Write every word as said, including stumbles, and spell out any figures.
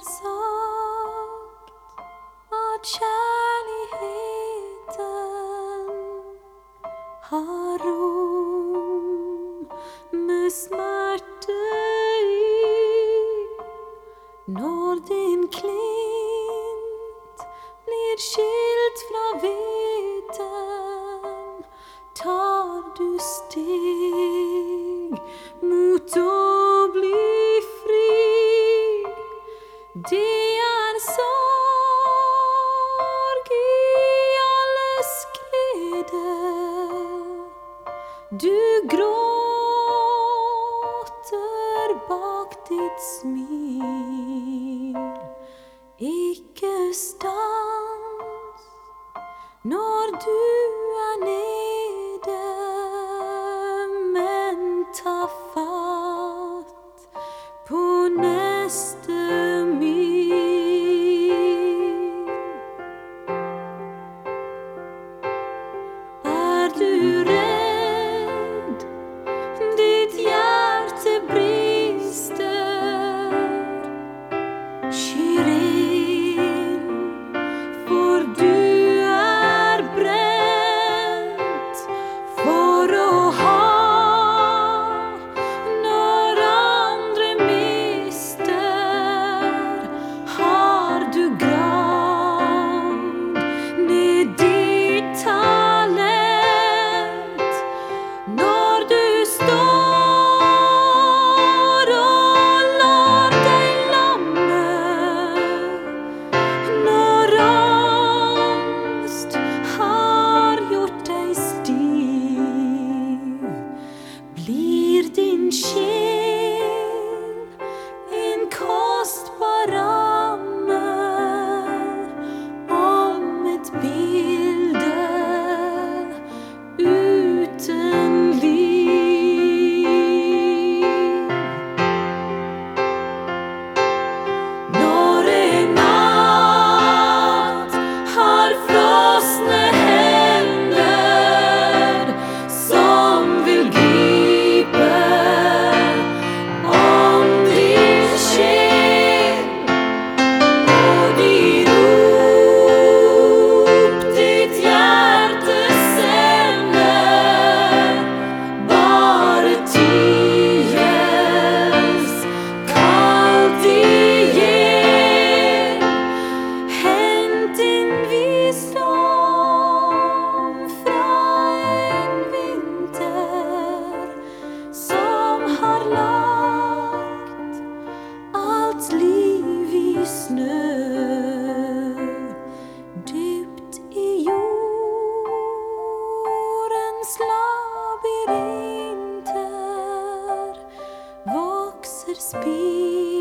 sagt at kjærligheten har rom med smerte i. Når din klint blir skilt fra hveten, tar du steg mot å bli fri. Det er sorg i alles glede. Du gråter bak ditt smil. Ikke stans når du er nede, men ta fatt på neste mil. Er du redd? Ditt hjerte brister. Skyr inn, for du er brent for å ha når andre mister. Har du gravd ned ditt talent når du står og lar deg lamme? Når angst har gjort deg stiv, blir din sjel en kostbar ramme om et bilde uten liv. Når en natt har frosne hender som vil gripe om din sjel, og de rop ditt hjerte sender, bare ties kaldt igjen. Hent din visdom fra en vinter som har lagt alt liv i snø. Dypt i jordens labyrinter vokser spir.